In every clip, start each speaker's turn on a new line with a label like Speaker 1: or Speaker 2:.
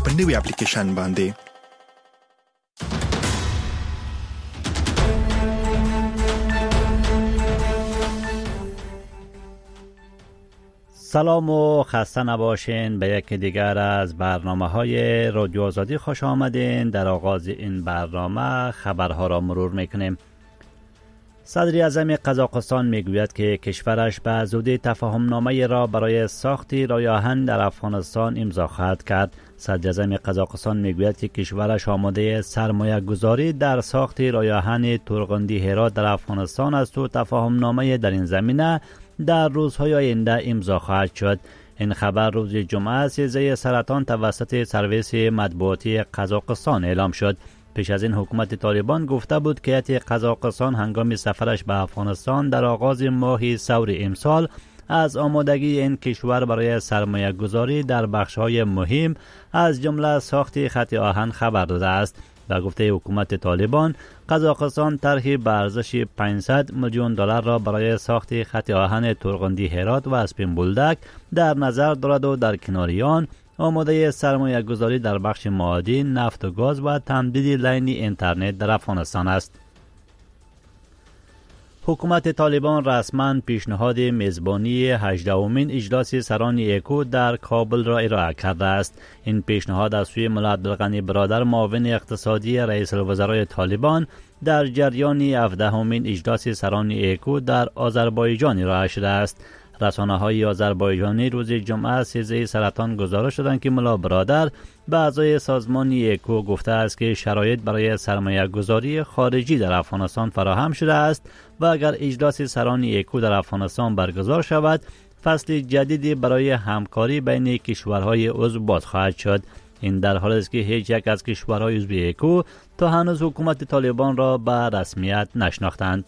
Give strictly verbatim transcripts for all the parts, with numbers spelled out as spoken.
Speaker 1: په نوې اپلیکیشن باندې.
Speaker 2: سلام و خسته نباشین. به یکی دیگر از برنامه های رادیو آزادی خوش آمدین. در آغاز این برنامه خبرها را مرور میکنیم. صدر اعظم قزاقستان میگوید که کشورش به زودی تفاهم نامه را برای ساخت راه آهن در افغانستان امضا خواهد کرد. صدر اعظم قزاقستان میگوید که کشورش آماده سرمایه گذاری در ساخت راه آهن تورغندی هرات در افغانستان است و تفاهم نامه در این زمینه در روزهای آینده امضا خواهد شد. این خبر روز جمعه سیزده سرطان توسط سرویس مطبوعاتی قزاقستان اعلام شد. پیش از این حکومت طالبان گفته بود که هیئت قزاقستان هنگام سفرش به افغانستان در آغاز ماه سور امسال از آمادگی این کشور برای سرمایه گذاری در بخش‌های مهم از جمله ساخت خط آهن خبر داده است. در گفته حکومت طالبان، قزاقستان طرحی به ارزش پانصد میلیون دلار را برای ساخت خط آهن تورغندی هرات و اسپین بولدک در نظر دارد و در کنار آن آماده سرمایه گذاری در بخش معادن، نفت و گاز و تمدید لین اینترنت در افغانستان است. حکومت طالبان رسما پیشنهاد میزبانی هجدهمین اجلاس سران ایکو در کابل را ارائه کرده است. این پیشنهاد از سوی ملا عبدالغنی برادر معاون اقتصادی رئیس الوزرای طالبان در جریان هفدهمین اجلاس سران ایکو در آذربایجان ارائه شده است. رسانه‌های آذربایجانی روز جمعه سیزده سرطان گزارش دادند که ملا برادر به اعضای سازمان ایکو گفته است که شرایط برای سرمایه گذاری خارجی در افغانستان فراهم شده است و اگر اجلاس سران ایکو در افغانستان برگزار شود، فصل جدیدی برای همکاری بین کشورهای عضو باز خواهد شد. این در حالی است که هیچ یک از کشورهای عضو ایکو تا هنوز حکومت طالبان را به رسمیت نشناختند.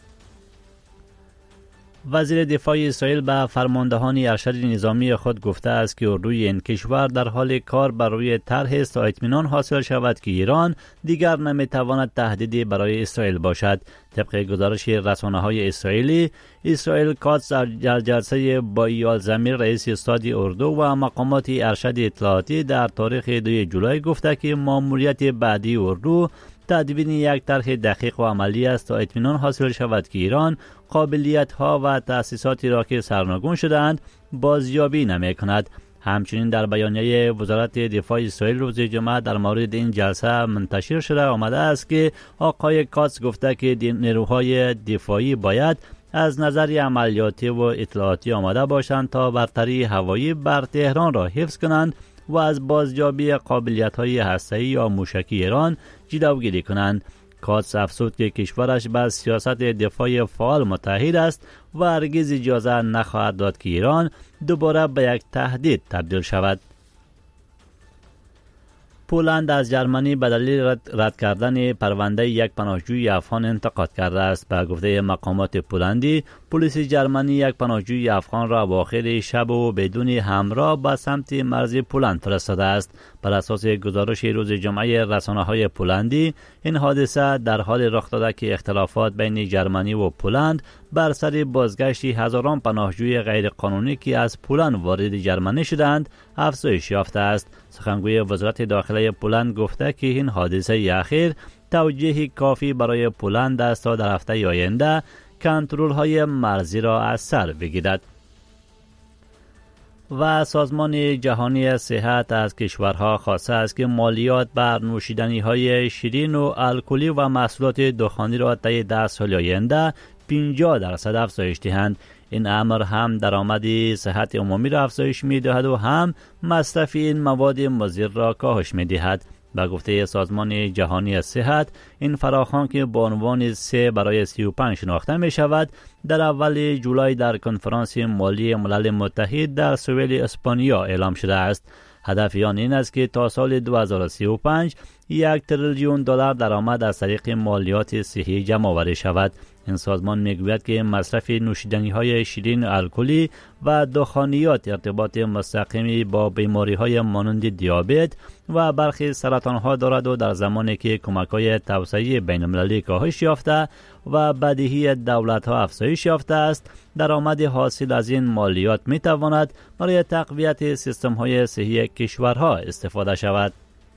Speaker 2: وزیر دفاع اسرائیل به فرماندهان ارشد نظامی خود گفته است که اردوی این کشور در حال کار بر روی طرح است تا اطمینان حاصل شود که ایران دیگر نمیتواند تهدیدی برای اسرائیل باشد. طبق گزارش رسانه‌های اسرائیلی، اسرائیل کاتس در جلسه با ایال زمیر رئیس استاد اردو و مقامات ارشد اطلاعاتی در تاریخ دو جولای گفته که ماموریت بعدی اردو تدوین یک طرح دقیق و عملی است تا اطمینان حاصل شود که ایران قابلیت ها و تأسیساتی را که سرنگون شده‌اند بازیابی نمی کند. همچنین در بیانیه وزارت دفاع اسرائیل روز جمعه در مورد این جلسه منتشر شده آمده است که آقای کاتس گفته که نیروهای دفاعی باید از نظر عملیاتی و اطلاعاتی آماده باشند تا برتری هوایی بر تهران را حفظ کنند و از بازیابی قابلیت‌های هسته‌ای یا موشکی ایران جلوگیری کنند. کاتس افزود که کشورش به سیاست دفاع فعال متحد است و هرگز اجازه نخواهد داد که ایران دوباره به یک تهدید تبدیل شود. پولند از جرمنی به دلیل رد, رد کردن پرونده یک پناهجوی افغان انتقاد کرده است. به گفته مقامات پولندی، پلیس جرمنی یک پناهجوی افغان را اواخر شب و بدون همراه به سمت مرز پولند فرستاده است. بر اساس گزارش روز جمعه رسانه‌های پولندی، این حادثه در حال رخ داده که اختلافات بین جرمنی و پولند بر سر بازگشت هزاران پناهجوی غیرقانونی که از پولند وارد جرمنی شدند افزایش یافته است. سخنگوی وزارت داخله پولند گفته که این حادثه اخیر توجیه کافی برای پولند است تا در هفته آینده کنترل‌های مرزی را از سر بگیرد. و سازمان جهانی صحت از کشورها خواسته است که مالیات بر نوشیدنی‌های شیرین و الکلی و محصولات دخانی را طی ده سال آینده پنجاه درصد افزایش دهند. این امر هم درآمد صحت عمومی را افزایش می‌دهد و هم مصرف این مواد مضر را کاهش می‌دهد. به گفته سازمان جهانی صحت، این فراخوان که با عنوان سه برای سی و پنج شناخته می شود، در اول جولای در کنفرانس مالی ملل متحد در سوئیل اسپانیا اعلام شده است. هدف آن این است که تا سال دو هزار و سی و پنج یک تریلیون دلار درآمد از طریق مالیات صحی جمع آوری شود. این سازمان میگوید که مصرف نوشیدنی های شیرین الکلی و دخانیات ارتباط مستقیمی با بیماری های مانند دیابت و برخی سرطان ها دارد و در زمانی که کمک های توسعه بین المللی کاهش یافته و بدهی دولت ها افزایش یافته است، درآمد حاصل از این مالیات می تواند برای تقویت سیستم های صحی کشورها استفاده شود.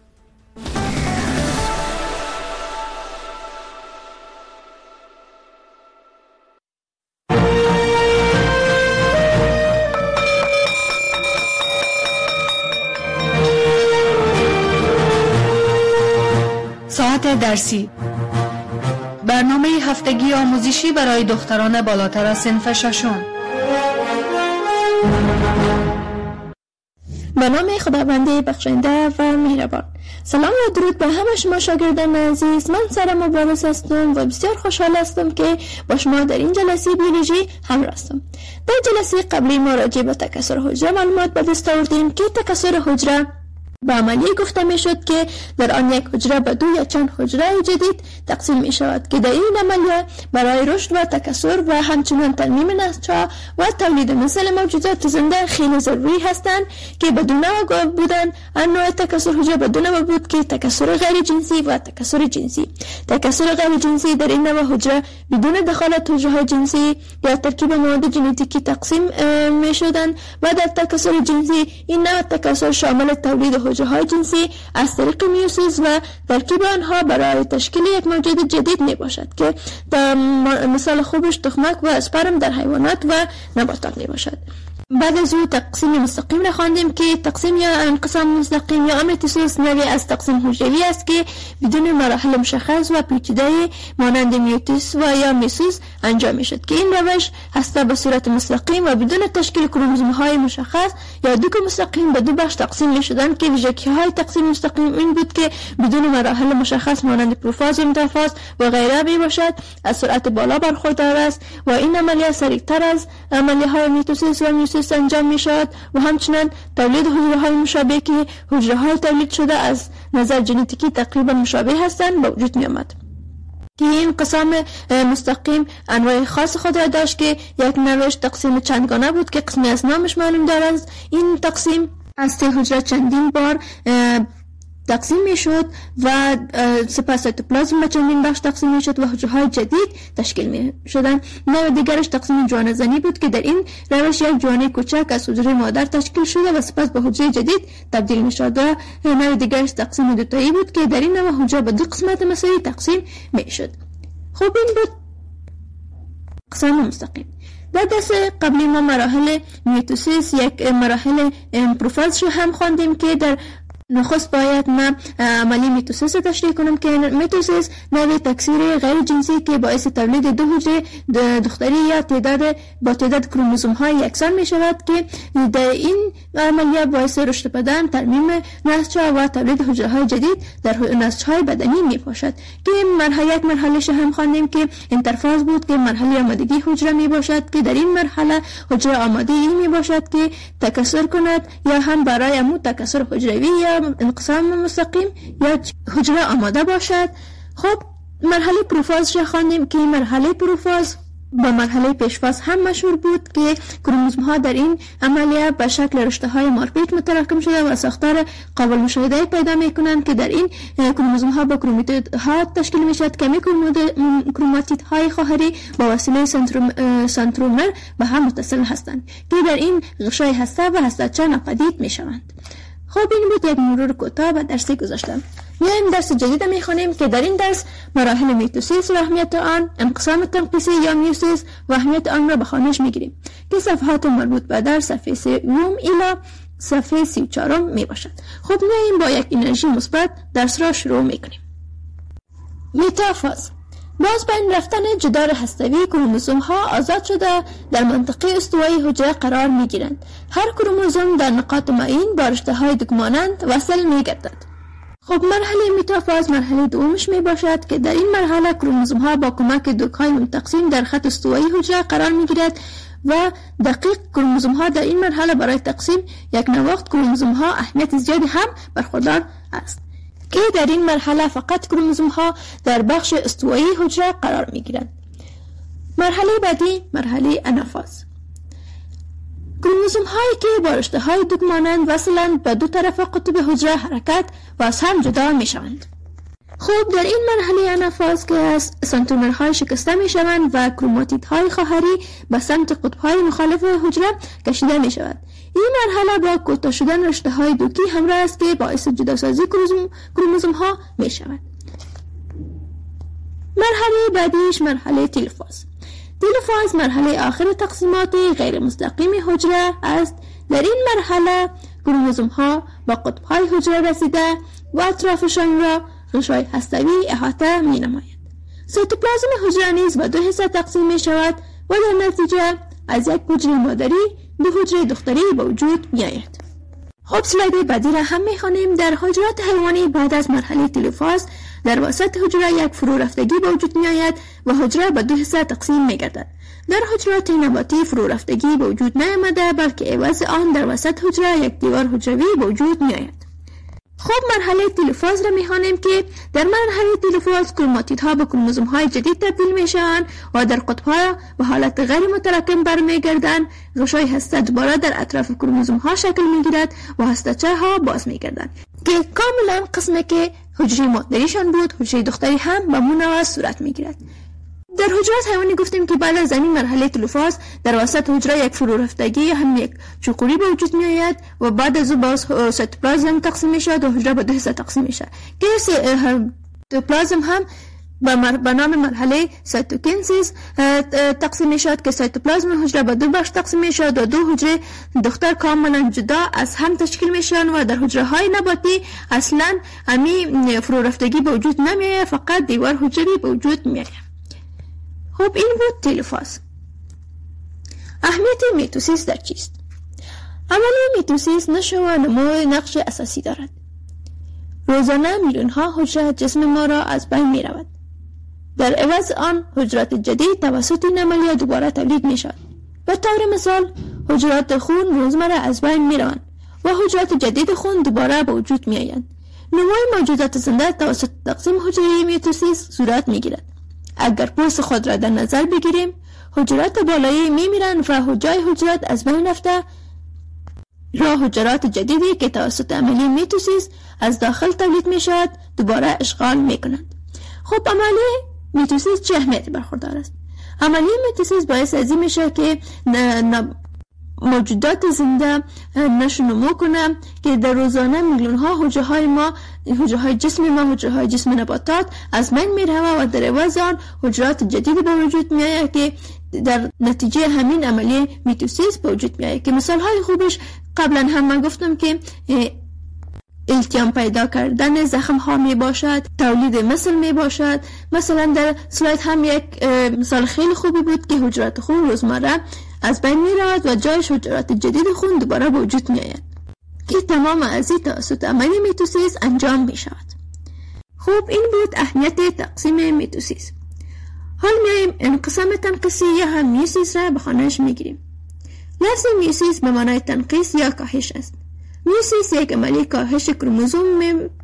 Speaker 1: ساعت درسی، برنامه هفتگی آموزشی برای دختران بالاتر از صنف ششم.
Speaker 3: به نام خداوند بخشنده و مهربان. سلام و درود به همه شما شاگردان عزیز. من سارا مبارز هستم و بسیار خوشحال هستم که با شما در این جلسه بیولوژی همراه هستم. در جلسه قبلی ما راجع به تکثر حجره معلومات به دست آوردیم که تکثر حجره به عملیه گفته می شد که در آن یک حجره به دو یا چند حجره جدید تقسیم می شود که در این عملیه برای رشد و تکثر و همچنین ترمیم نسل‌ها و تولید نسل موجودات زنده خیلی ضروری هستند که بدون نوع بودن انواع تکثر حجره بدون نوع بود که تکثر غیر جنسی و تکثر جنسی. تکثر غیر جنسی در این نوع حجره بدون دخالت حجره جنسی یا ترکیب مواد ژنتیکی تقسیم می شدند و در تکثر جنسی این نوع تکثر شامل تولید حجره های جنسی از طریق میوسیس و ترکیب آنها برای تشکیل یک موجود جدید می باشد که مثال خوبش تخمک و اسپرم در حیوانات و نباتات می باشد. بعد از او تقسیم مستقیم را خواندیم که تقسیم یا انقسام مستقیم یا میتوسیس نوعی از تقسیم حجروی است که بدون مراحل مشخص و پیچیده مانند میوسیس و یا میسوس انجام می شد که این روش هسته به صورت مستقیم و بدون تشکیل کروموزوم های مشخص یا دو مستقیم به دو بخش تقسیم می شدند که ویژگی های تقسیم مستقیم این بود که بدون مراحل مشخص مانند پروفاز و متافاز و غیره می باشد، از سرعت بالا برخوردار است و این عملیه سریعتر از عملیه های میتوسیس و میوسیس انجام می شود و همچنین تولید حجره های مشابه که حجره های تولید شده از نظر ژنتیکی تقریبا مشابه هستند به وجود می آمد. که این انقسام مستقیم انواع خاص خود را داشت که یک نوعش تقسیم چندگانه بود که قسمی از نامش معلوم دارد. این تقسیم از ته حجره چندین بار تقسیم می شد و سپس سایتوپلازم به چندین بخش تقسیم می شد و حجره های جدید تشکیل می شدند. نوع دیگرش تقسیم جوانه زنی بود که در این روش یک جوانه کوچک از حجره مادر تشکیل شده و سپس به حجره جدید تبدیل می شد. و نوع دیگرش تقسیم دوتایی بود که در این نوع حجره به دو قسمت مساوی تقسیم می شد. خب این بود اقسام مستقیم. در درس قبلی ما مراحل میتوسیس یک مراحل پروفاز رو هم خواندیم که در نخست باید من عملی میتوسیس تشریح کنم که میتوسیس نوع تکثیر غیر جنسی که باعث تولید دو حجره دختری یا تعداد با تعداد کروموزوم های یکسان می شود که در این عملیه باعث رشد بدن، ترمیم نسل‌ها و تولید حجره های جدید در نسل‌های بدنی می باشد که مرحله یک مرحله هم خواندیم که انترفاز بود که مرحله آمادگی حجره می باشد که در این مرحله حجره آماده می باشد که تکثر کند یا هم برای امو تکثر حجروی یا انقسام مستقیم یا حجره آماده باشد. خب مرحله پروفاز را خواندیم که مرحله پروفاز با مرحله پیشفاز هم مشهور بود که کروموزوم ها در این عملیه به شکل رشته های مارپیچ متراکم شده و ساختار قابل مشاهده پیدا می کنند که در این کروموزوم ها با کروماتید ها تشکیل می شود که کروماتید های خواهری با وسیله سنترومر به هم متصل هستند که در این غشای هسته و هسته‌چه ناپدید می شوند. خب این بود یک مرور کوتاه به درسی گذاشتم. میایم درس جدید میخونیم که در این درس مراحل میتوسیس و اهمیت آن، انقسام تنقیصی یا میوسیس و اهمیت آن را به خوانش میگیریم که صفحات مربوط به در صفحه سوم الی صفحه سی و چهار می باشد. خب میایم با یک انرژی مثبت درس را شروع میکنیم. میتافاز باز بین رفتن جدار هسته‌ای کروموزوم ها آزاد شده در منطقه استوایی حجره قرار می گیرند. هر کروموزوم در نقاط معین با رشته های دکمانند وصل می گردد. خب مرحله میتافاز مرحله دومش می باشد که در این مرحله کروموزوم ها با کمک دوک های منتقسیم در خط استوایی حجره قرار می گیرد و دقیق کروموزوم ها در این مرحله برای تقسیم یک نواخت کروموزوم ها اهمیت زیادی هم برخوردار است که در این مرحله فقط کروموزوم ها در بخش استوایی حجره قرار می گیرند. مرحله بعدی مرحله انافاز. کروموزوم هایی که با رشته های دوگ مانند وصلند به دو طرف قطب حجره حرکت و از هم جدا می شوند. خب در این مرحله انافاز که از سنترومرهای شکسته می شوند و کروماتیدهای خواهری به سمت قطبهای مخالف حجره کشیده می شود. این مرحله با کوتاه شدن رشته های دوکی همراه است که باعث جداسازی کروموزوم ها می شود. مرحله بعدیش مرحله تلفاز. تلفاز مرحله آخر تقسیمات غیر مستقیم حجره است. در این مرحله کروموزوم ها با قطبهای حجره رسیده و اطرافشان را غشای هستوی احاطه می نماید. سیتوپلازم حجره نیز به دو حصه تقسیم می شود و در نتیجه از یک حجره مادری دو حجره دختری به وجود می آید. خب سلاید بعدی را هم می خوانیم. در حجرات حیوانی بعد از مرحله تلفاز در وسط حجره یک فرو رفتگی به وجود می آید و حجره به دو حصه تقسیم می گردد. در حجرات نباتی فرو رفتگی به وجود نیامده بلکه عوض آن در وسط حجره یک دیوار حجروی به وجود می آید. خب مرحله تلفاز را می‌خوانیم که در مرحله تلفاز کروماتیدها به کروموزوم‌های جدید تبدیل می‌شوند و در قطب‌ها به حالت غیر متراکم برمیگردند. غشای هسته دوباره در اطراف کروموزوم‌ها شکل می‌گیرد و هسته‌چه‌ها باز می‌گردند که کاملا قسمی که حجره مادریشان بود حجره دختری هم به منوع صورت می‌گیرد. در حجرات حیوانی گفتیم که بعد از این مرحله تلفاز در وسط حجره یک فرو رفتگی هم یک چوقوری به وجود می آید و بعد از او باز سیتوپلازم تقسیم می شود و حجره به دو حصه تقسیم می شود که سیتوپلازم هم به نام مرحله سایتوکینسیس تقسیم می شود که سیتوپلازم حجره به دو بخش تقسیم می شود و دو حجره دختر کاملا جدا از هم تشکیل می شوند و در حجره های نباتی اصلا همی فرو رفتگی به وجود نمی آید، فقط دیوار حجروی به وجود می آید. خب این بود تلفاز. اهمیت میتوسیس در چیست؟ عملی میتوسیس نشو و نمو نقش اساسی دارد. روزانه میلیون ها حجره جسم ما را از بین می رود. در عوض آن حجرات جدید توسط این عملیه دوباره تولید می شود. به طور مثال حجرات خون روزمره از بین می روند و حجرات جدید خون دوباره به وجود می آیند. نمو موجودات زنده توسط تقسیم حجره میتوسیس صورت می گیرد. اگر پوست خود را در نظر بگیریم حجرات بالایی می میرند و حجای حجرات از بین رفته را حجرات جدیدی که توسط عملی میتوسیس از داخل تولید می شود دوباره اشغال می کنند. خب عملی میتوسیس چه اهمیتی برخوردار است؟ عملی میتوسیس باعث از این میشه که موجودات زنده نشو نمو کنه که در روزانه میلیون ها حجره های ما حجره های جسم ما حجره های جسم نباتات از بین میره و در عوض آن حجرات جدیدی به وجود میآید که در نتیجه همین عملیه میتوسیس به وجود میآید که مثال های خوبش قبلا هم من گفتم که التیام پیدا کردن زخم ها می باشد، تولید مثل می باشد. مثلا در سلاید هم یک مثال خیلی خوبی بود که حجرات خون روزمره از بین می رود و جایش حجرات جدید خون دوباره به وجود می آید که تمام از این توسط عملی میتوسیس انجام می شود. خوب این بود اهمیت تقسیم میتوسیس. حال میایم انقسام تنقیسی یا هم میوسیس را به خانهش میگیریم. لفظ میوسیس به معنای تنقیس یا کاهش است. میوسیس یک عملی کاهش کروموزوم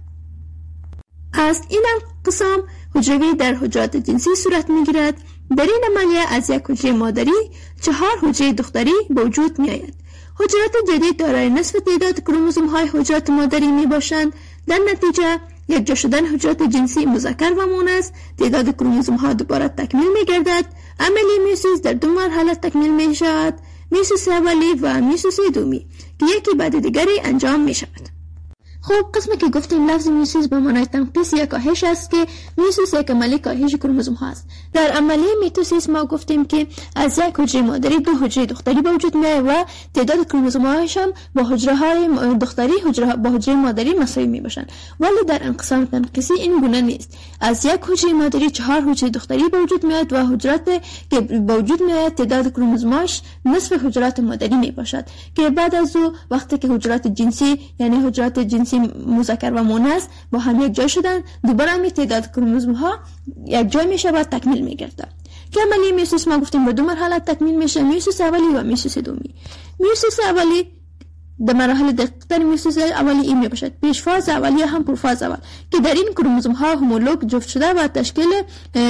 Speaker 3: است. این انقسام حجروی در حجرات جنسی صورت میگیرد. در این عملیه از یک حجره مادری چهار حجره دختری به وجود می آید. حجرات جدید دارای نصف تعداد کروموزوم های حجرات مادری می باشند. در نتیجه یک جا شدن حجرات جنسی مذکر و مؤنث تعداد کروموزوم ها دوباره تکمیل می گردد. عملی میوسیس در دو مرحله تکمیل می شود، میوسیس اولی و میوسیس دومی که یکی بعد دیگری انجام می شود. خب قسمی که گفتیم لفظ میوسیس به معنای تنقیس یا کاهش است که میوسیس یک عملی کاهش کروموزوم ها است. در عملی میتوسیس ما گفتیم که از یک حجره مادری دو حجره دختری به وجود میاد و تعداد کروموزوم هایش هم با حجره های دختری حجره با حجره مادری مساوی می باشند. ولی در انقسام تنقیسی این گونه نیست. از یک حجره مادری چهار حجره دختری به وجود میاد و حجرات که به وجود میاد تعداد کروموزوماش نصف حجرات مادری می باشد که بعد از او وقتی که حجرات جنسی یعنی حجرات جنسی مذکر و مؤنث با هم یک جای شدن دوباره می تعداد کروموزوم ها یک جای می شود تکمیل می گرده که عملی میوسیس ما گفتیم به دو مرحله تکمیل میشه، میوسیس اولی و میوسیس دومی. میوسیس اولی در مراحل دقیق‌تر میوسیس اولی این می باشد پیش فاز اولیه هم پرفاز اول که در این کروموزوم ها همولوگ جفت شده و تشکیل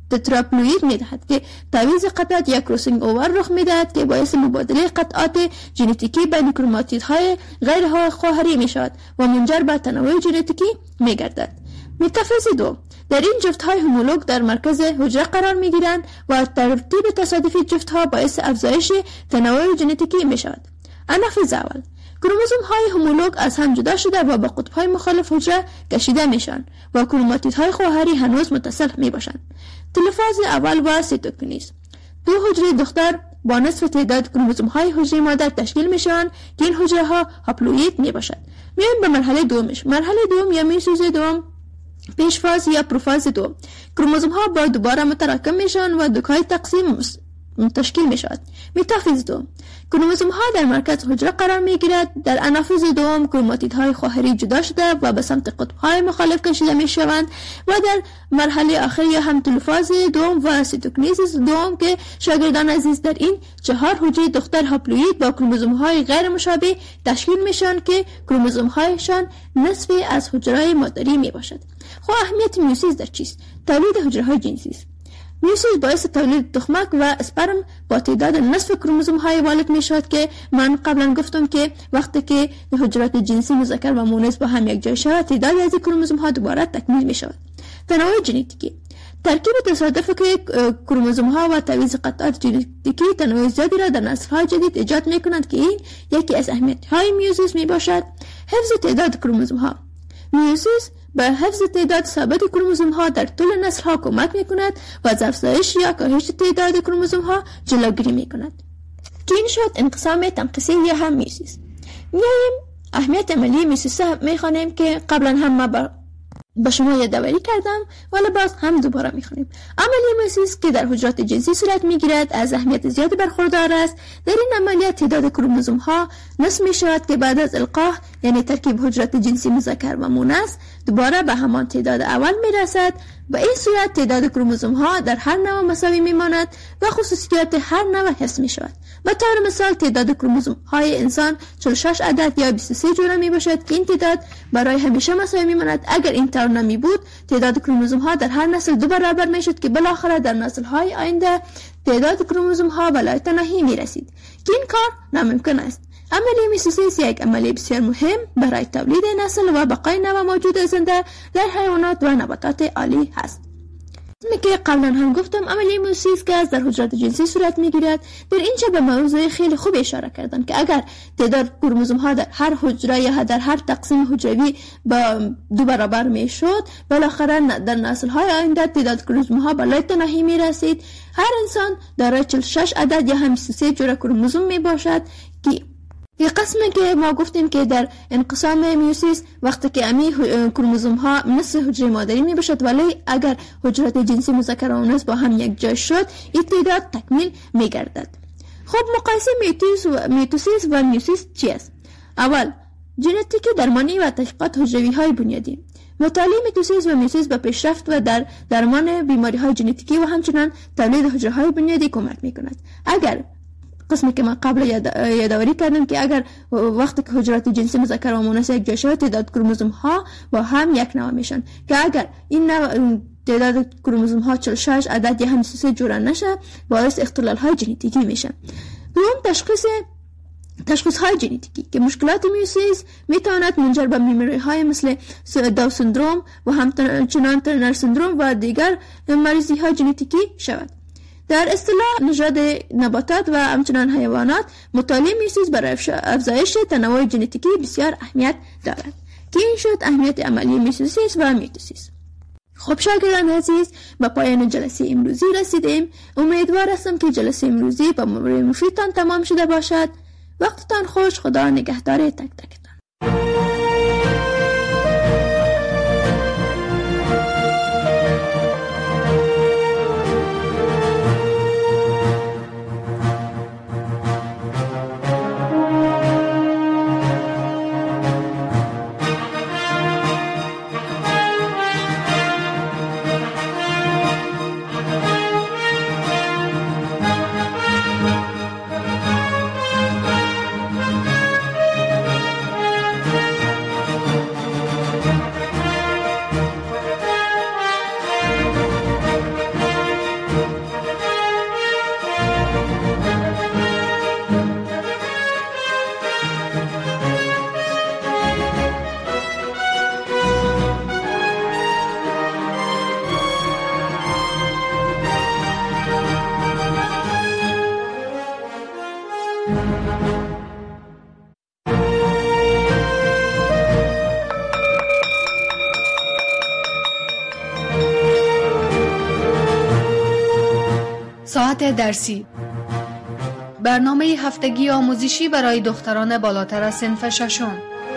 Speaker 3: تتراپلوید میدهد که تعویض قطعات یا کروسینگ اوور رخ میدهد که باعث مبادله قطعات ژنتیکی بین کروماتیدهای غیر خواهری میشود و منجر به تنوع ژنتیکی میگردد. متافیز دو، در این جفت‌های هومولوگ در مرکز حجره قرار می‌گیرند و ترتیب تصادفی جفت‌ها باعث افزایش تنوع ژنتیکی می‌شود. انافیز اول، کروموزوم‌های هومولوگ از هم جدا شده و به قطب‌های مخالف حجره کشیده میشن و کروماتیدهای خواهری هنوز متصل میباشند. تلفاز اول و سیتوکینیز، دو حجره دختر با نصف تعداد کروموزوم‌های حجره مادر تشکیل میشوند که این حجره‌ها هاپلوئید میباشد. میایم به مرحله دومش. مرحله دوم یا میسوز دوم، پیش فاز یا پروفاز دو، کروموزوم ها با دوباره متراکم میشن و دوکای تقسیم تشکیل میشود. متافیز دو، کروموزوم ها در مرکز حجره قرار میگیرد. در انافیز دوم کروماتیدهای خواهری جدا شده و به سمت قطب های مخالف کشیده میشوند و در مرحله آخر یا هم تلفاز دوم و سیتوکینیز دوم که شاگردان عزیز در این چهار حجره دختر هاپلوئید با کروموزوم های غیر مشابه تشکیل میشن که کروموزوم هایشان نصفی از حجره مادری میباشد. خب اهمیت میوسیس در چیست؟ تولید حجره های جنسی است. میوسیس باعث تولید تخمک و اسپرم با تعداد نصف کروموزوم های والد می شود که من قبلا گفتم که وقتی که حجرات جنسی مذکر و مؤنث با هم یک جای شود تعدادی از کروموزوم ها دوباره تکمیل می شود. تنوع ژنتیکی، ترکیب تصادفی که کروموزوم ها و تعویض قطعات ژنتیکی تنوع زیادی را در نسل های جدید ایجاد می کنند که این یکی از اهمیت های میوسیس می باشد. حفظ تعداد کروموزوم ها، میوسیس به حفظ تعداد ثابت کروموزوم ها در طول نسل ها کمک می کند و از افزایش یا کاهش تعداد کروموزوم ها جلوگیری می کند. که این شد انقسام تنقیصی یا هم میوسیس. میاییم اهمیت عملی میوسیس می خوانیم که قبلا هم ما با با شما یادآوری کردم ولی باز هم دوباره میخونیم. عملیه میوسیس که در حجرات جنسی صورت میگیرد از اهمیت زیادی برخوردار است. در این عملیات تعداد کروموزوم ها نصف می شود که بعد از القاح یعنی ترکیب حجرات جنسی مذکر و مؤنث دوباره به همان تعداد اول میرسد. به این صورت تعداد کروموزوم ها در هر نوع مساوی میماند و خصوصیات هر نوع حفظ می شود. به طور مثال تعداد کروموزوم های انسان چهل و شش عدد یا بیست و سه جوره می باشد که این تعداد برای همیشه مساوی می ماند. اگر این طور نمی بود تعداد کروموزوم ها در هر نسل دو برابر می شد که بالاخره در نسل های آینده تعداد کروموزوم ها بالای تناهی می رسید که این کار ناممکن است. عملیه میوسیس یک عملیه بسیار مهم برای تولید نسل و بقای نوع موجود زنده در حیوانات و نباتات عالی هست. مثل که قبلا هم گفتم عملیه میوسیس که از در حجرات جنسی صورت میگیرد. در اینجا به موضوع خیلی خوب اشاره کردن که اگر تعداد کروموزوم ها در هر حجره یا در هر تقسیم حجروی با دو برابر میشد بالاخره در نسل های آینده تعداد کروموزوم ها بالای تناهی میرسید. هر انسان دارای چهل و شش عدد یا هم بیست و سه جوره کروموزوم میباشد که یه قسمی که ما گفتیم که در انقسام میوسیس وقتی که امی کروموزوم ها نصف حجره مادری می باشد ولی اگر حجرات جنسی مذکر و مؤنث با هم یک جای شد این تعداد تکمیل می گردد. خب مقایسه میوسیس و میتوسیس و میوسیس چی است؟ اول ژنتیک درمانی و تحقیقات حجروی های بنیادی. مطالعه میتوسیس و میوسیس به پیشرفت و در درمان بیماری های ژنتیکی و همچنین تولید حجره های بنیادی کمک می کند. اگر قسمی که من قبل یادآوری کردم که اگر وقتی که حجرات جنسی مذکر و مؤنث یک جای شود تعداد کروموزوم ها با هم یک نوع میشن که اگر این نوع تعداد کروموزوم ها چهل و شش عدد یا هم بیست و سه جوره نشه باعث اختلال های ژنتیکی میشه. دوم تشخیص تشخیص های ژنتیکی که مشکلات میوسیس میتواند منجر به بیماری های مثل داون سندروم و همچنان ترنر سندروم و دیگر مریضی های ژنتیکی شود. در اصطلاح نژاد نباتات و همچنان حیوانات مطالعه میوسیس برای افزایش تنوع ژنتیکی بسیار اهمیت دارد که این شد اهمیت عملی میوسیس و میتوسیس. خب شاگردان عزیز به پایان جلسه امروزی رسیدیم. امیدوار هستم که جلسه امروزی با مفیدتان تمام شده باشد. وقتتان خوش. خدا نگهدار تک تک.
Speaker 1: ساعت درسی، برنامه هفتگی آموزشی برای دختران بالاتر از صنف ششم.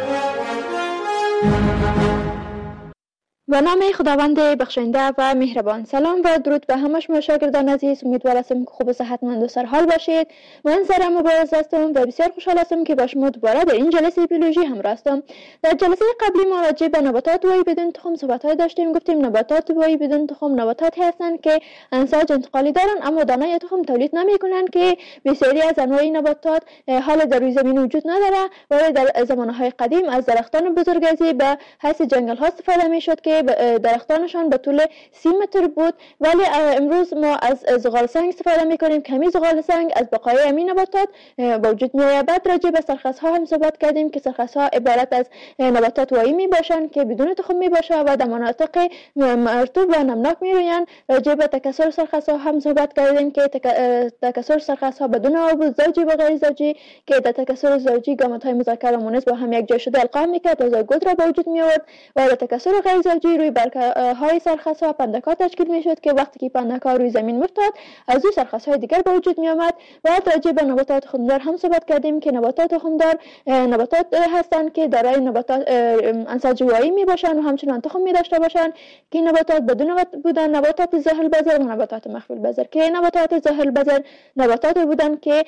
Speaker 3: به نام خداوند بخشنده و مهربان. سلام و درود به همه شما شاگردان عزیز. امیدوار هستم که خوب و صحتمند و سرحال باشید. من سارا مبارز هستم و بسیار خوشحال هستم که با شما دوباره در این جلسه بیولوژی همراه هستم. در جلسه قبلی ما راجع به نباتات وایی بدون تخم صحبت‌های داشتیم. گفتیم نباتات وایی بدون تخم نباتاتی هستند که انساج انتقالی دارند اما دانه تخم تولید نمی‌کنند، که بسیاری از انواع نباتات حال در روی زمین وجود نداره و در زمانهای قدیم از درختان بزرگسالی به حیث جنگل‌ها استفاده می‌شد که درختانشان به طول سی متر بود، ولی امروز ما از زغال سنگ استفاده میکنیم. کمی زغال سنگ از بقای همین نباتات به وجود میآید. بعد راجع به سرخس‌ها هم صحبت کردیم که سرخس‌ها عبارت از نباتات وایی می باشند که بدون تخم می باشند و در مناطق مرطوب و نمناک می رویند. راجع به تکثر سرخس‌ها هم صحبت کردیم که تکثر سرخس‌ها بدون آب زوجی و غیر زوجی که در تکثر زوجی گامت‌های مذکر و مؤنث با هم یک جای شده القا میکرد و زایگوت را به وجود می آورد، و در تکثر غیر زوجی روی برگ‌های سرخس‌ها پندک‌ها تشکیل می‌شد که وقتی که پندک‌ها روی زمین می‌افتاد از روی سرخس‌های دیگر به وجود می‌آمد. و راجع به نباتات خمدار هم صحبت کردیم که نباتات خمدار نباتات هستند که دارای نباتات انساج وایی می‌باشند و همچنان تخم می‌داشته باشند که نباتات بدون بودن نباتات ظاهر البذر و نباتات مخفی البذر، که نباتات ظاهر البذر نباتات بودند که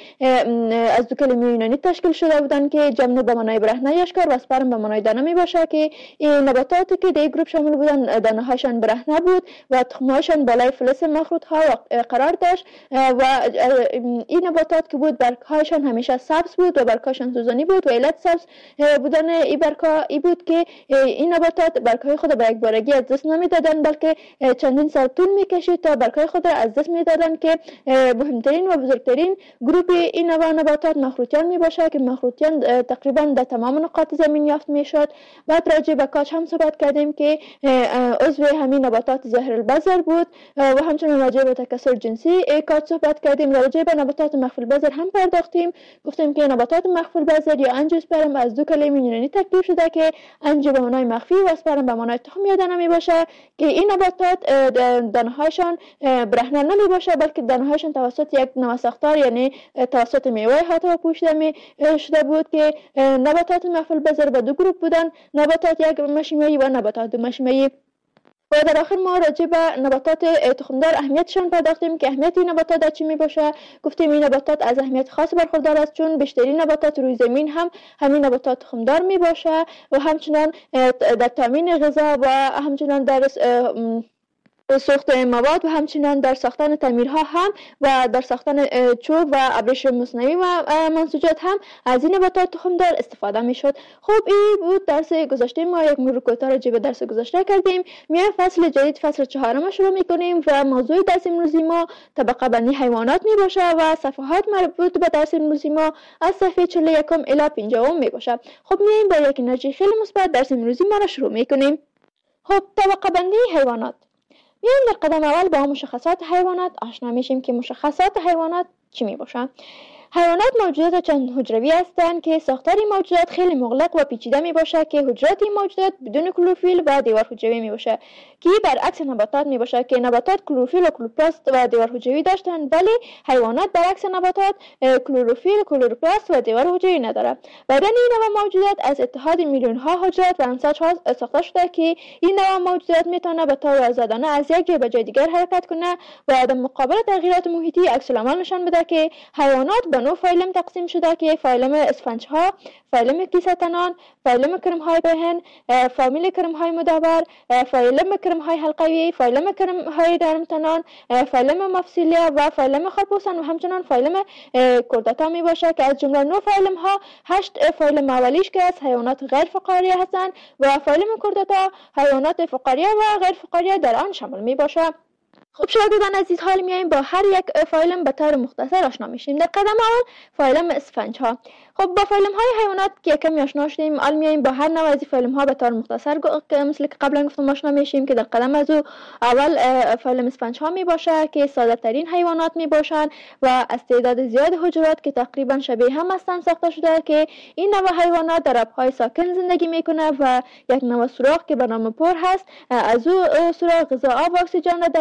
Speaker 3: از دو کلمه یونانی تشکیل شده بودند که جمع به معنای برهنه یاشکار و اسپرم به معنای دانه می‌باشد، که این نباتاتی که در گروه شامل بودند دانه هاشان برهنه بود و تخمهاشان بالای فلز مخروط ها قرار داشت و این نباتات که بود برگ هایشان همیشه سبز بود و برگ هاشان سوزانی بود و علت سبز بودن این برگ ها ای بود که این نباتات برگ های خود به یک بارگی از دست نمیدادند، بلکه چندین سال طول میکشید تا برگ های خود را از دست میدادند، که مهمترین و بزرگترین گروه این نوع نباتات مخروطیان میباشد که مخروطیان تقریبا در تمام نقاط زمین یافت میشد. بعد راجع به کاج هم صحبت کردیم که عضو همین نباتات ظاهر البذر بود و همچنین راجع به تکثر جنسی کاج صحبت کردیم. راجع به نباتات مخفی البذر هم پرداختیم. گفتیم که نباتات مخفی البذر یا انژیوسپرم از دو کلمه یونانی ترکیب شده که انژیو به معنای مخفی و اسپرم به معنای تخم یا دانه میباشه، که این نباتات دانه‌هایشان برهنه نمیباشه بلکه دانه‌هایشان توسط یک نوع ساختار یعنی توسط میوه حتی پوشیده می شده بود، که نباتات مخفی البذر به دو گروه بودن، نباتات یک مشیمه‌ای و نباتات دو مشیمه‌ای. و در آخر ما راجع به نباتات تخمدار اهمیتشان پرداختیم که اهمیت این نباتات در چی می باشه. گفتیم این نباتات از اهمیت خاص برخوردار است چون بیشترین نباتات روی زمین هم همین نباتات تخمدار می باشه و همچنان در تامین غذا و همچنان در ساخت مواد و همچنین در ساختن تعمیرها هم و در ساختن چوب و ابریشم مصنوعی و منسوجات هم از این نباتات تخمدار استفاده می شد. خب این بود درس گذشته ما. یک مرور کوتاه راجع به درس گذشته کردیم. میایم فصل جدید، فصل چهارم شروع می کنیم و موضوع درس امروزی ما طبقه بندی حیوانات می باشه و صفحات مربوط به درس امروزی ما از صفحه چهل و یک الی پنجاه می باشه. خب میایم با یک انرژی خیلی مثبت درس امروزی ما را شروع می کنیم. خب طبقه بندی حیوانات. میایم در قدم اول با مشخصات حیوانات آشنا میشیم که مشخصات حیوانات چی می باشه. حیوانات موجودات چند حجروی هستند که ساختار این موجودات خیلی مغلق و پیچیده می باشه که حجرات این موجودات بدون کلروفیل و دیوار حجروی می باشه، که برعکس نباتات می باشه که نباتات کلروفیل و کلوروپلاست و دیوار حجروی داشتند، ولی حیوانات برعکس نباتات کلروفیل، کلوروپلاست و دیوار حجروی نداره. بدن این نوع موجودات از اتحاد میلیون ها حجرات و انساج ها ساخته شده که این نوع موجودات میتونه به طور آزادانه از یک جای به جای دیگر حرکت کنه و در مقابل تغییرات محیطی عکس العمل نشان بده، که حیوانات به نوع فایلم تقسیم شده که فایلم اسفنج ها، فایلم کیسه تنان، فایلم کرم های بهن، فامیل کرم های مدور، فایلم کرم های حلقوی، فایلم کرم های درم تنان، فایلم مفصلیه و فایلم خرپوسن و همچنان فایلم کردتا می باشه که از جمله نو فایلم ها هشت فایلم اولیش که از حیوانات غیر فقاریه هستند و فایلم کردتا حیوانات فقاریه و غیر فقاریه در آن شامل می باشه. خب شاگردان عزیز، حال میایم با هر یک فایلم به طور مختصر آشنا میشیم. در قدم اول فایلم اسفنج ها. خب با فایلم های حیوانات که کمی آشنا شدیم، حال میایم با هر نوع از فایلم ها به طور مختصر مثل که قبلا گفتم آشنا میشیم که در قدم از او اول فایلم اسفنج ها می باشه که ساده ترین حیوانات می باشند و از تعداد زیاد حجرات که تقریبا شبیه هم هستند ساخته شده، که این نوع حیوانات در آبهای ساکن زندگی میکنه و یک نوع سوراخ که به نام پر هست از او سوراخ غذا، آب و اکسیژن را دریافت می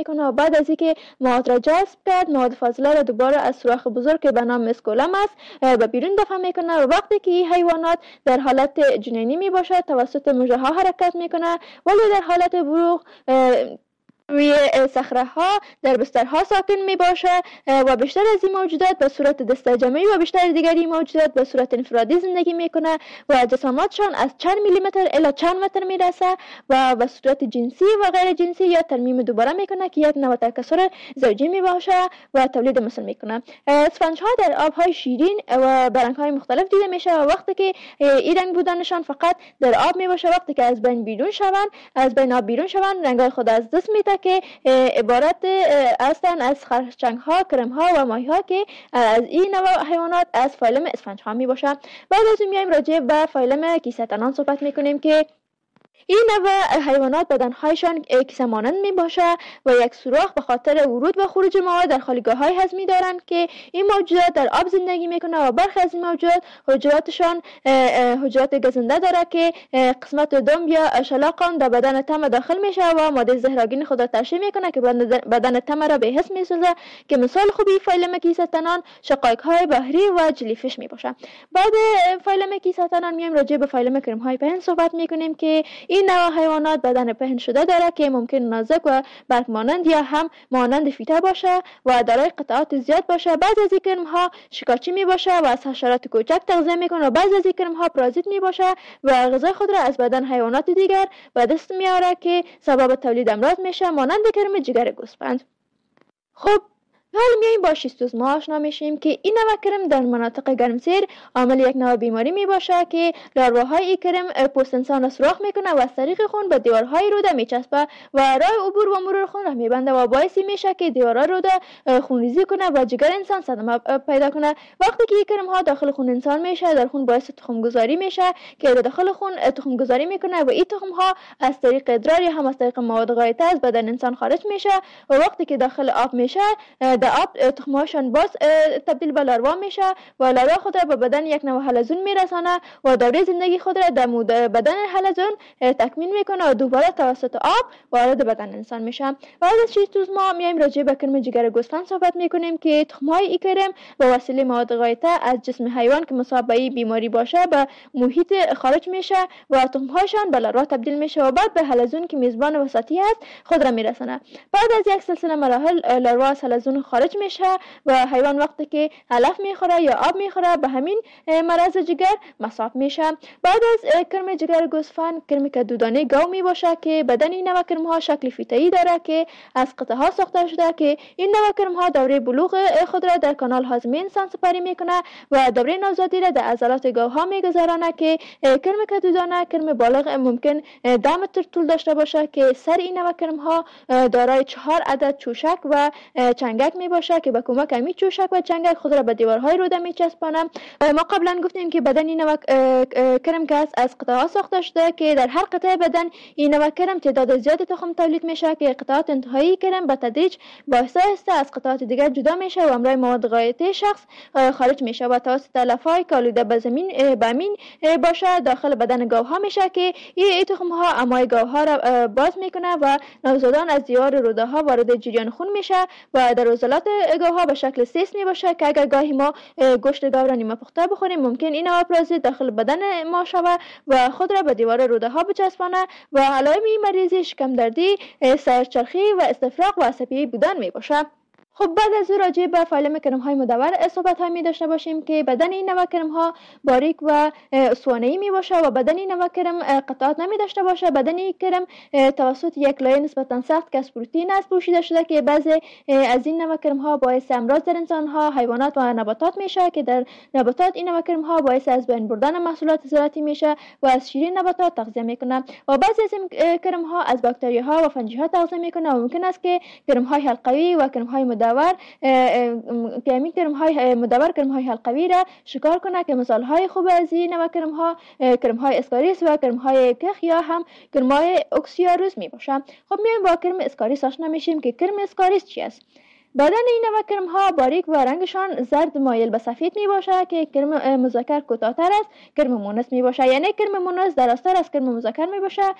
Speaker 3: میکنه و بعد از اینکه مواد را جذب کرد، مواد فاضله را دوباره از سوراخ بزرگ که به نام مسکولم است به بیرون دفع میکنه و وقتی که این حیوانات در حالت جنینی می باشد توسط مژه ها حرکت میکنه، ولی در حالت بلوغ روی صخره ها در بسترها ساکن می باشه و بیشتر از این موجودات به صورت دسته جمعی و بیشتر دیگری موجودات به صورت انفرادی زندگی میکنه و جسامتشان از چند میلیمتر الی چند متر میرسه و به صورت جنسی و غیر جنسی یا ترمیم دوباره میکنه که یک نوع تکثر زوجی می باشه و تولید مثل میکنه. اسفنج ها در آب های شیرین و برنگ های مختلف دیده میشه و وقتی که این رنگ بودنشان فقط در آب می باشه، وقتی که از بین بیرون شوند از بین آب بیرون شوند رنگ خود از دست میده که عبارت هستند از خرچنگ ها، کرم ها و ماهی ها که از این نوع حیوانات از فایلم اسفنج ها می باشند. بعد از این میایم راجع به فایلم کیسه تنان صحبت میکنیم که این نوع حیوانات بدنهایشان کیسه مانند می باشه و یک سوراخ به خاطر ورود و خروج مواد در خالیگاه های هضمی دارند که این موجودات در آب زندگی میکنه و برخی از این موجودات حجراتشان حجرات گزنده داره که قسمت دم یا شلاق در بدن تم داخل میشه و ماده زهرآگین خود را ترشح میکنه که بدن تم را به حس میسازه که مثال خوبی فایلم کیسه تنان شقایق های بحری و جلیفیش می باشه. بعد فایلم کیسه تنان میایم راجع به فایلم کرم های پهن صحبت میکنیم که این نوع حیوانات بدن پهن شده داره که ممکن نازک و برگ مانند یا هم مانند فیته باشه و دارای قطعات زیاد باشه. بعضی از این کرم ها شکارچی می باشه و از حشرات کوچک تغذیه میکنه و بعضی از این کرم ها پارازیت می باشه و غذای خود را از بدن حیوانات دیگر به دست میاره که سبب تولید امراض میشه مانند کرم جگر گوسفند. خب حالا میایم با شیستوزما آشنا میشیم که این نوع کرم در مناطق گرمسیر عامل یک نوع بیماری می باشه که لارواهای این کرم پوست انسان را سوراخ میکنه و از طریق خون به دیوارهای روده میچسبه و راه عبور و مرور خون را میبنده و باعث میشه که دیوارهای روده خونریزی کنه و جگر انسان صدمه پیدا کنه. وقتی که این کرم ها داخل خون انسان میشه در خون باعث تخم گذاری میشه که در داخل خون تخم گذاری میکنه و این تخم ها از طریق ادرار یا هم از طریق مواد غایطه از بدن انسان خارج میشه و وقتی که داخل آب میشه آب تخمهاشان باز تبدیل به لاروا میشه و لاروا خود را به بدن یک نوع حلزون میرسانه و دوره زندگی خود را در بدن حلزون تکمیل میکنه و دوباره توسط آب وارد بدن انسان میشه. بعد از شیستوزما میایم راجع به کرم جگر گوسفند صحبت میکنیم که تخمهای این کرم به وسیله مواد غایطه از جسم حیوان که مصاب به بیماری باشه به محیط خارج میشه و تخمهاشان به لاروا تبدیل میشه و بعد به حلزون که میزبان وسطی است خود را میرسانه. بعد از یک سلسله مراحل لاروا از حلزون خارج میشه و حیوان وقتی که علف میخوره یا آب میخوره به همین مرض جگر مصاب میشه. بعد از کرم جگر گوسفند کرم کدودانه گاو می باشه که بدن این نوع کرم ها شکل فیته‌ای داره که از قطعه ها ساخته شده که این نوع کرم ها دوره بلوغ خود را در کانال هاضمه انسان سپری میکنه و دوره نوزادی را در عضلات گاو ها میگذرانه که کرم کدودانه کرم بالغ ممکن ده متر طول داشته باشه که سر این نوع کرم ها دارای چهار عدد چوشک و چنگک می باشه که به کمک همین چوشک و چنگک خود را به دیوارهای روده میچسبانه. ما قبلا گفتیم که بدن این نوع کرم که از قطعات ساخته شده که در هر قطعه بدن این نوع کرم تعداد زیادی تخم تولید میشه که قطعات انتهایی کرم به تدریج با آهسته آهسته از قطعات دیگر جدا میشه و همراه مواد غایطه شخص خارج میشه و توسط علف‌های که آلوده به زمین به امین باشه داخل بدن گاوها میشه که این تخم ها امای گاوها را باز میکنه و نوزادان از دیوار روده ها وارد جریان خون میشه و در عضلات گاوها به شکل سیس می باشه که اگر گاهی ما گوشت گاو را نیمه پخته بخوریم ممکن این نوع پارازیت داخل بدن ما شود و خود را به دیوار روده ها بچسبانه و علائم این مریضی شکم دردی، سرچرخی و استفراغ و عصبی بودن می باشه. خب بعد از او راجع به فایلم کرم های مدور صحبت های می داشته باشیم که بدن این نوع کرم ها باریک و اسطوانه‌ای می باشه و بدن این نوع کرم قطعات نمی داشته باشه. بدن این کرم توسط یک لایه نسبتا سخت که از پروتئین است پوشیده شده که بعضی از این نوع کرم ها باعث امراض در انسان ها، حیوانات و نباتات میشه که در نباتات این نوع کرم ها باعث از بین بردن محصولات زراعتی میشه و از شیرین نباتات تغذیه میکنه و بعضی از این کرم ها از باکتری ها و فنجی ها تغذیه میکنه و ممکن است که کرم های حلقوی و کرم های مدور که همین کرم های مدور کرم های حلقوی را شکار کنه که مثال های خوب از این نوع کرم ها کرم های اسکاریس و کرم های کخ یا هم کرم های اکسیاروس می باشه. خب میایم با کرم اسکاریس آشنا میشیم که کرم اسکاریس چی است. بدن این نوع کرم ها باریک و رنگشان زرد مایل به سفید می باشه که کرم مذکر کوتاه‌تر است کرم مونس می باشه، یعنی کرم مونس درازتر از کرم مذکر می باشه